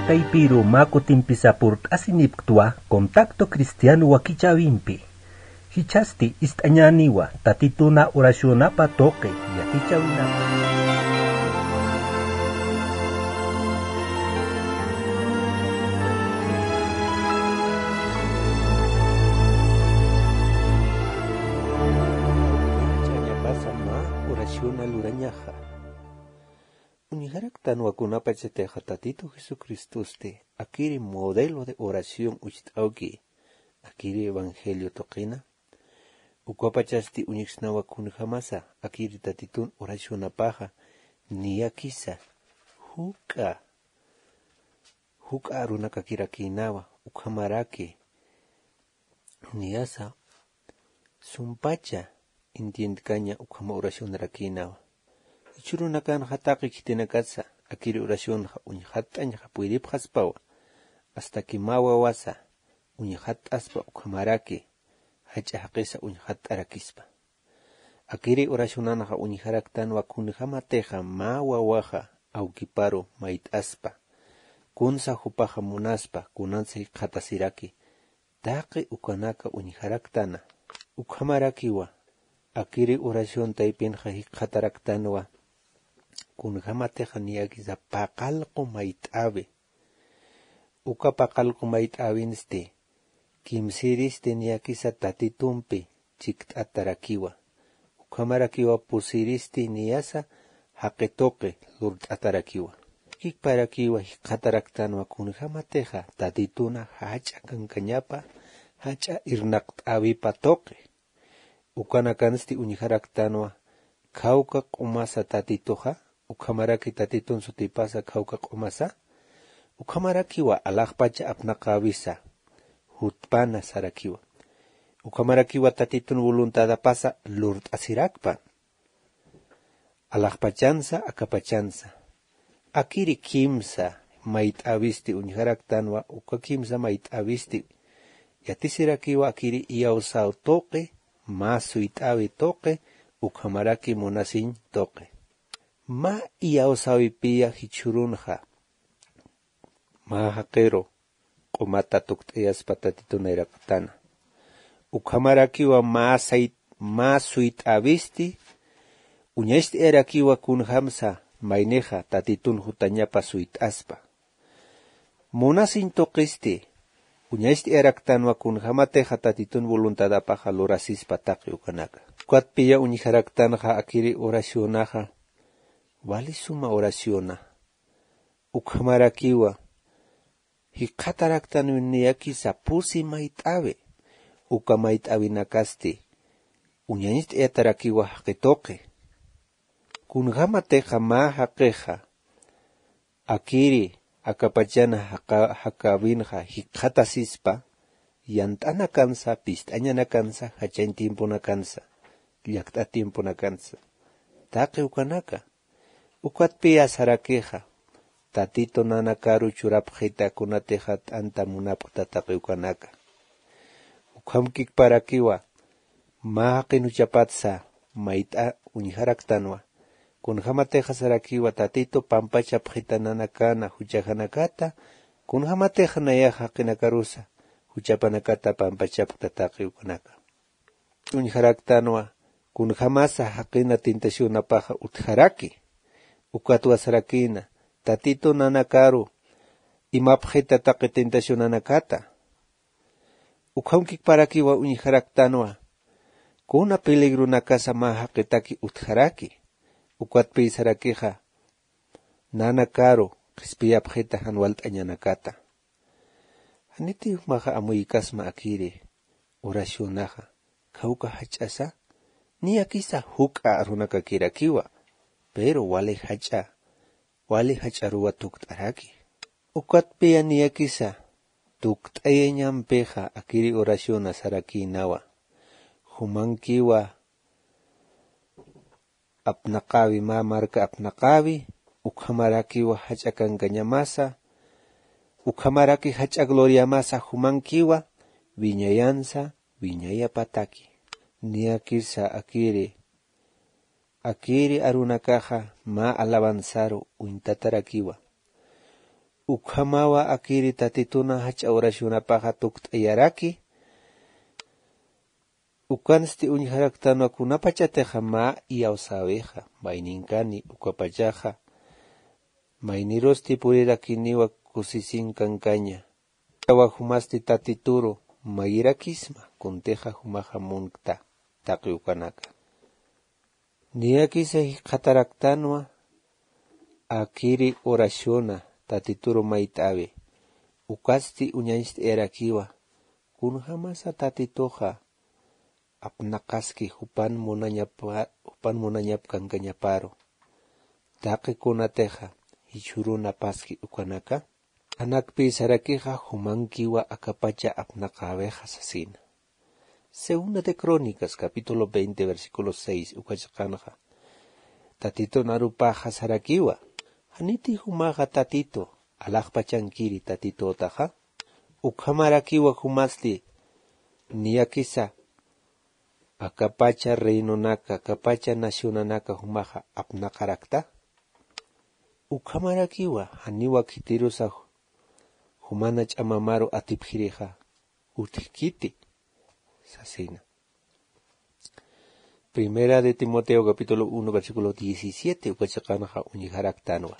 Taipiro Mako Timpisapurt Asiniptua Contacto Cristiano Wakichawimpi. Hichasti istañaniwa tatituna oracionapa toque yakichawinapa. Oración alurañaja. Uniharaktan wakunapa cheteja tatito Jesucristuste, akiri modelo de oración uchtauki, akiri evangelio toqina. Ukopachasti unixna wakunjamasa, akiri tatitun oración apaja, niyakisa, huka arunaka kirakinawa, ukhamaraki, niyasa, sumpacha, intiendkaña ukhama oración rakinawa. Ichurunakan hataki kitinakatsa, akiri oración ha uñhataña ha puiripjaspawa, hasta que mawa wasa, uñhataspa ukhamaraki, hacha haqisa uñhatarakispa. Akiri oracionana ha uñharaktan wakunjamateja mawa waja, aukiparo maitaspa, kunsa hupaja munaspa, kunansa hiqatasiraki, taqi ukanaka uñharaktana, ukhamarakiwa, akiri oración taipin hiqataraktanwa, kunjamateja niyakisa paqalqu maitabe. Uka paqalqu maitavinste, kimsiriste niyakisa tatitumpi chikt'atarakiwa. Ukhamarakiwa pusiriste niyasa haqitoqe lurt'atarakiwa. Kikparakiwa hiqataraktanwa kunjamateja tatituna hacha kankañapa, hacha irnaqt'avipa toqe. Ukanakansti uñharaktanwa, kauka q'umasa tatitoja, ukhamaraki tatitun sutipasa kauka q'umasa, ukhamarakiwa alaqpacha apnaqavisa, hutpana sarakiwa. Ukhamarakiwa tatitun voluntadapasa lurt'asirakpa, alaqpachansa akapachansa. Akiri kimsa mait'avisti uñharaktanwa, uka kimsa mait'avisti, yatisirakiwa akiri iyawsaw toqe, masuitawi toqe, ukhamaraki munasin toqe. Ma iyawsawi piya hichurunja. Ma haqero, qumata tukt'ayaspa tatitunayraktana. Ukhamarakiwa masuitavisti, uñashti erakiwa kunhamsa, maineja tatitun hutañapa suitaspa. Munasin toqisti, uñashti eraktanwa kunjamateja tatitun voluntadapaja lorasispa taqi ukanaka. Kuatpiya uñiharaktanja akiri oracionaja, wali suma oraciona. Ukhamarakiwa, hiqataraktan niyakisa pusi maitabe, uka maitawinakasti, uñanishti etarakiwa haqitoqe. Kunjamateja ma haqeja, akiri akapachana hakabinja hiqatasispa, yantana kansa, pistañana kansa, hachain tiempo na kansa, llakta tiempo na kansa. Taqi ukanaka, ukatpiya sarakeja, tatito nanakaru churapjita kunateja anta munapta taqi ukanaka. Ukhamkik parakiwa, maaqi nuchapatsa, maita uñharaktanwa, kunjamateja sarakiwa tatito pampacha pjita nanakana huchajanakata, kunjamateja nayaja kinakarusa, huchapanakata pampachapta taqi ukanaka. Uñharaktanwa, kunjamasa haqina tintashionapaja utjaraki, ukatwa sarakina, tatito nanakaru, imapjita taqi tintashionanakata. Ukhamkik parakiwa uñharaktanwa, kuna peligro nakasa ma haqitaki utjaraki, ukatpi sarakeja, nanakaru, qispiyapjita hanwalt'añanakata. Haniti maja amuyikasma akiri, oracionaja, kauka hachasa, niyakisa huk'a runaka kirakiwa, pero wale hacharuwa tukt'araki. Ukatpiya niyakisa, tukt'ayañampeja akiri oraciona sarakinawa, humankiwa, apnaqawi ma marka apnaqawi, ukhamarakiwa hachakankañamasa, ukhamaraki hacha gloriamasa humankiwa, viñayansa, viñayapataki. Niyakisa akiri arunakaja ma alabanzaro uintatarakiwa. ukhamawa akiri tatituna hacha oracionapaja tuktayaraki ukansti uñharaktanua kunapachateja ma iausabeja maininkani ukapachaja mainirosti puriraki kusisinkankaña tawa humasti tatituro mayrakisma kunteja humaja munkta taqi ukanaka niyakisa qataraktanua akiri oraciona tatituro maitabe ukasti uñanchti erakiwa kunhamasa tatitoja apnaqaski hupan munanyapkankañaparo taqi kunateja hichuruna paski ukanaka anakpi sarakija humankiwa akapacha apnaqabeja sasina. Segunda de Crónicas, capítulo 20, versículo 6, ukachaqanja tatito narupaja sarakiwa haniti humaja tatito alaqpachankiri tatito taja ukhamarakiwa humasli niyakisa akapacha reinonaka akapacha nacionanaka humaja apnaqarakta ukhamarakiwa haniwa kitirusa humana ch'amamaro atipjirija utkiti sasina. Primera de Timoteo capítulo 1 versículo 17 ukachaqanja uñijaraktanwa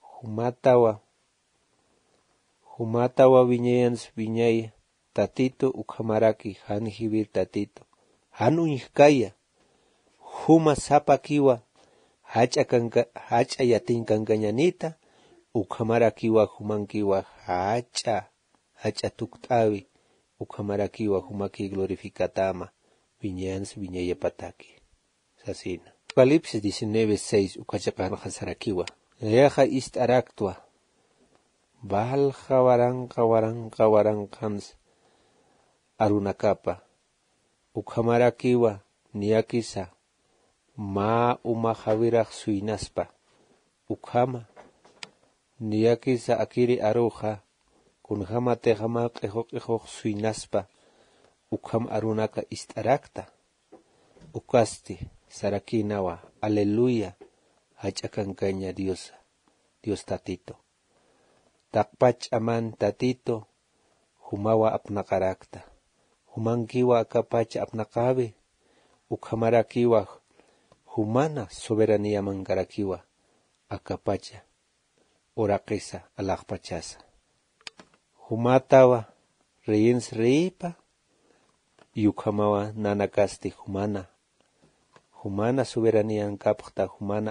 humatawa viñayans viñaya tatito ukhamaraki han hibir tatito han uñijkaya huma sapakiwa hacha yatinkankañanita ukhamarakiwa humankiwa hacha tuktawi ukhamarakiwa humaki glorificatama viñayans viñaya pataki sasina. Apocalipsis 19:6 ukachaqanja sarakiwa yaja istaraktua balja waranqans arunakapa ukhamarakiwa niyakisa ma umajawiraq suynaspa ukhama niyakisa akiri aruja kunjama tejama q'ijoq suynaspa ukham arunaka istarakta ukasti sarakinawa aleluya hach'akankaña Dios tatito taqpach aman tatito humawa apnaqarakta humankiwa akapacha apnaqabe ukhamarakiwa humana soberanía mankarakiwa akapacha oraqisa alaqpachasa humatawa reyens reipa yukhamawa nanakasti humana soberanía ankapqta humana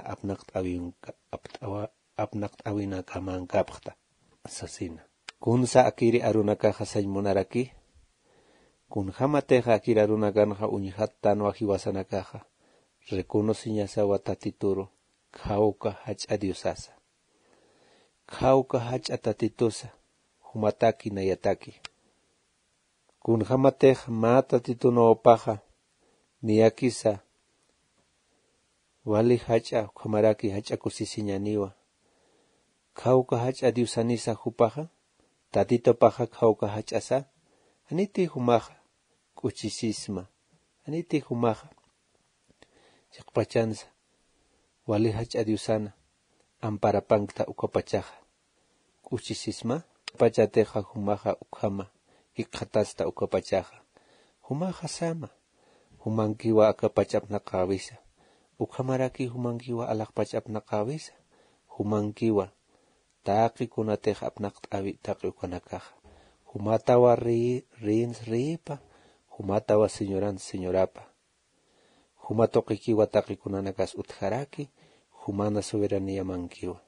apnaqt'awina kamankapqta sasina. Kunsa akiri arunakaja saymunaraki kunjamateja akiri arunakanja uñihattanwa hiwasanakaja reconociñasawa tatituro khawka hach'a diosasa khawka hach'a tatitosa humataki nayataki kunjamateja ma tatitunopaja niyakisa wali hach'a ukhamaraki hach'a kusisiñaniwa khawka hach'a diosanisa hupaja tatito paja khawka hach'asa aniti humaja kuchisisma aniti humaja chaqpachansa wali hach'a diosana amparapankta ukapachaja kuchisisma pachateja humaja ukhama kikhatasta ukapachaja humaja sama humankiwa akapachapnaqawisa ukhamaraki humankiwa alaqpachapnaqawisa humankiwa taqi kunateja apnaqt'awi taqi ukanakaja humatawa reyens reipa humatawa señorapa humatoqikiwa taqi kunanakas utjaraki humana soberanía mankiwa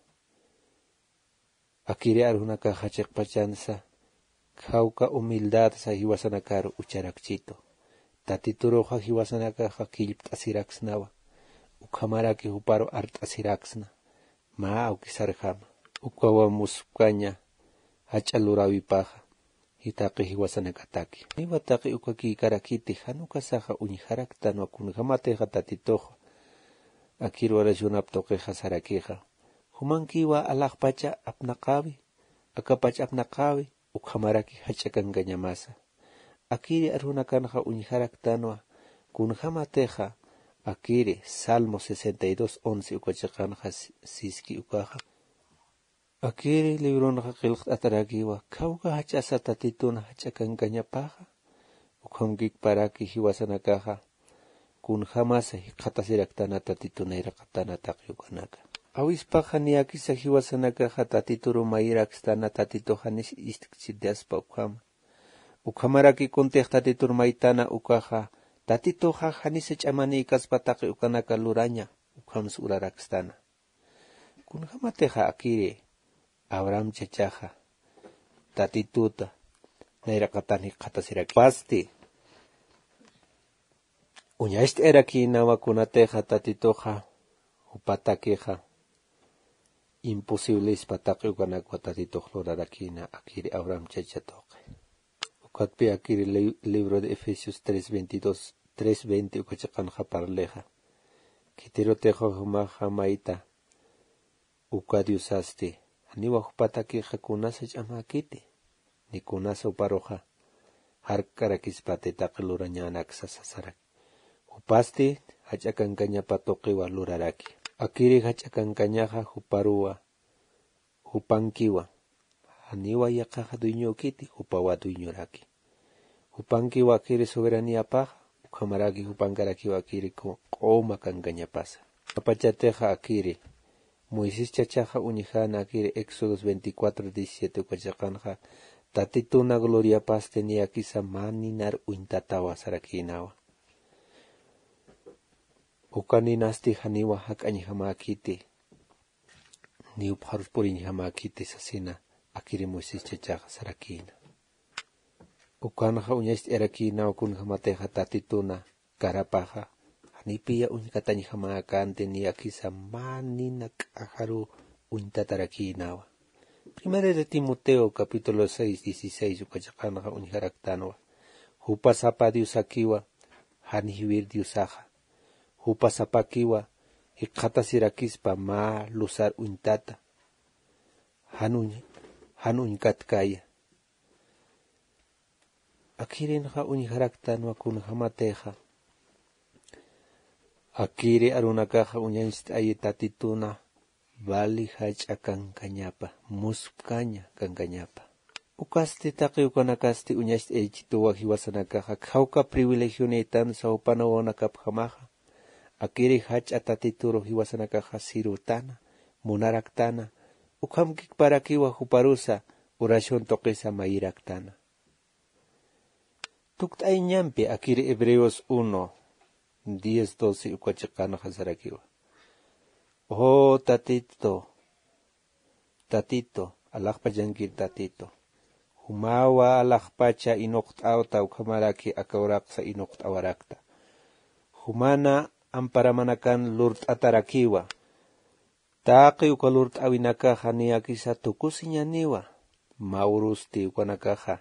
akiri arunakaja chiqpachansa khawka humildad sa hiwasanakaru ucharakchito tatituroja hiwasanakaja killpt'asiraksnawa ukhamaraki huparo art'asiraksna ma aukisarjama ukawamusqaña hach'a lurawipaja hitaqi hiwasanakataki niwa taqi ukakikarakiti hanukasaja uñijaraktanwa kunjamateja tatitoja akiri oracionaptoqeja sarakeja humankiwa alaqpacha apnaqawi akapacha apnaqawi ukhamaraki hach'akankañamasa akiri arunakanja uñijaraktanwa kunjamateja akiri Salmo 62:11 ukachaqanja siski ukaja Akiri libro nakakilk ataragiwa kauka hachasa tatituna hachakankañapaja ukamkik paraki hiwasanakaja kun jamasa hiqatasiraktana tatitunayrakatana taqyukanaka awispaja niyakisa hiwasanakaja tatituru mayrakstana tatitojanis istikchidaspa ukamaraki kuntiq tatitur maytana ukaja tatitoja janisa ch'amani kaspa taqi ukanaka luraña ukamus urarakstana kun jamateja akiri Abraham chachaja tatituta nayrakatani qatasiraki pasti uñashti erakinawa kunateja tatitoja upatakeja imposible ispataqi ukanakwa tatitoj lorarakina akiri Abraham chachatoqe ukatpi akiri libro de Efesios 3:22 3:20 ukachaqanja parleja kitirotejo humaja maita ukadiusasti Aniwa hupatakeja kunasa ch'amakiti ni kunasa uparoja harkarakispa taqi lurañanak sasasarak upasti hach'akankañapa toqiwa luraraki akiri hach'akankañaja huparuwa hupankiwa aniwa yaqaja duiñokiti hupawa duiñoraki hupankiwa akiri soberaniapaja ukamaraki hupankarakiwa akiri q'uma kankañapasa apachateja akiri Moisés chachaja uñijana akiri Éxodos 24:17 ukachaqanja tatituna gloria paz tenía kisa maninar uintatawa sarakinawa ukaninasti haniwa hak'añijamakiti ni upharus puriñijamakiti sasina akiri Moisés chachaja sarakina ukanaja uñashti erakinawa kunjamateja tatituna karapaja Nipiya uñkatañijamakante ni akisa manina k'ajaru uñtatarakinawa. Primera de Timoteo capítulo 6:16 ukachaqanaja uñjaraktanwa. Hupa sapa diusakiwa hanihivir diusaja. Hupa sapakiwa hiqatasiraquispa ma lusar uñtata. Han uñkatkaya. Akirinja uñjaraktanwa kunjamateja. Akiri arunakaja uñanchit ayi tatituna vali hach'akankañapa muspkaña kankañapa ukasti taqi ukanakasti uñashti aychituwa hiwasanakaja khawka privilegio neytanu sawpanawanakapjamaja akiri hach'a tatituru hiwasanakaja sirutana munaraktana ukamkik parakiwa huparusa oración toqisa mayiraktana tuktay ñampi akiri Hebreos 1:10-12 ukachaqanaja sarakiwa oh tatito alaqpallankir tatito humawa alaqpacha inoqt'awta ukamaraki akawraqsa inoqt'awarakta humana amparamanakan lurt'atarakiwa taqi uka lurt'awinakaja niyakisa tukusiñaniwa maurusti ukanakaja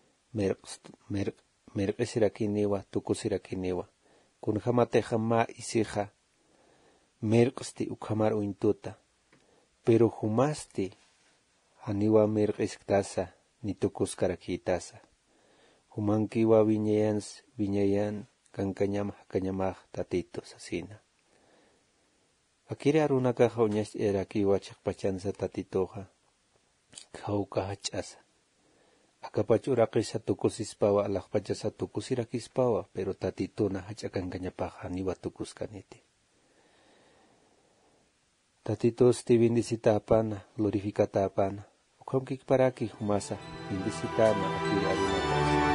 merqisirakiniwa tukusirakiniwa kunjamateja ma isija merqsti ukamar uintuta pero humasti haniwa merqisktasa ni tukuskarakitasa humankiwa viñayan kankañamaj tatito sasina akiri arunakaja uñashti erakiwa chaqpachansa tatitoja khawka hach'asa akapachuraqisa tukusispawa alaqpachasa tukusirakispawa pero tatituna hach'akankañapaja niwa tukuskaniti tatitos bendicita apana glorificata apana ukamkik paraki humasa bendicitama akiri arunakaja